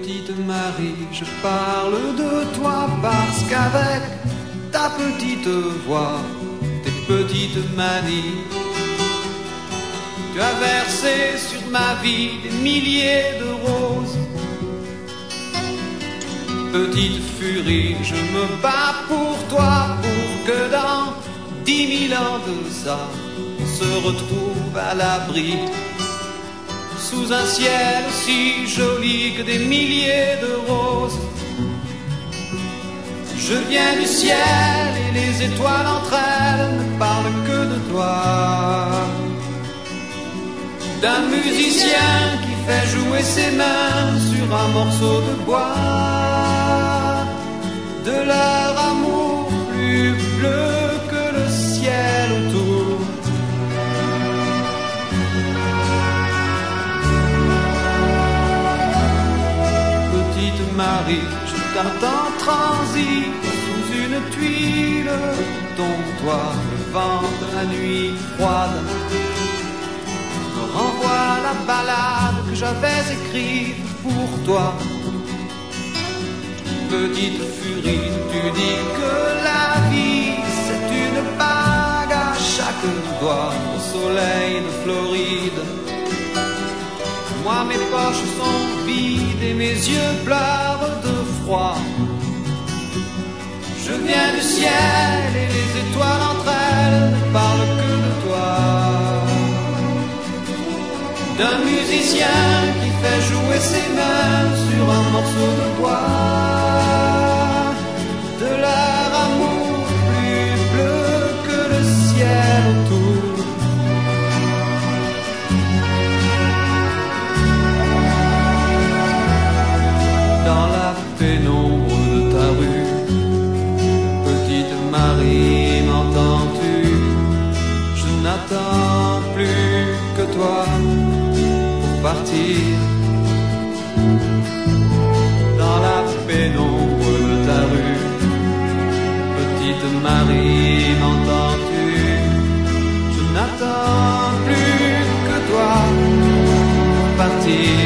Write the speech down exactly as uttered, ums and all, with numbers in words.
Petite Marie, je parle de toi parce qu'avec ta petite voix, tes petites manies, tu as versé sur ma vie des milliers de roses. Petite furie, je me bats pour toi, pour que dans dix mille ans de ça, on se retrouve à l'abri, sous un ciel aussi joli que des milliers de roses. Je viens du ciel et les étoiles entre elles ne parlent que de toi, d'un musicien qui fait jouer ses mains sur un morceau de bois, de leur amour plus bleu que le ciel autour. Petite Marie, je t'attends transi sous une tuile, dont toi le vent de la nuit froide me renvoie la ballade que j'avais écrite pour toi. Petite furie, tu dis que la vie c'est une bague à chaque doigt au soleil de Floride. Moi mes poches sont vides et mes yeux pleurent de froid. Je viens du ciel et les étoiles entre elles ne parlent que de toi, d'un musicien qui fait jouer ses mains sur un morceau de bois, de leur amour plus bleu que le ciel autour. Dans la pénombre de ta rue, petite Marie, m'entends-tu? Je n'attends plus que toi pour partir. Dans la pénombre de ta rue, petite Marie, m'entends-tu? Je n'attends plus que toi pour partir.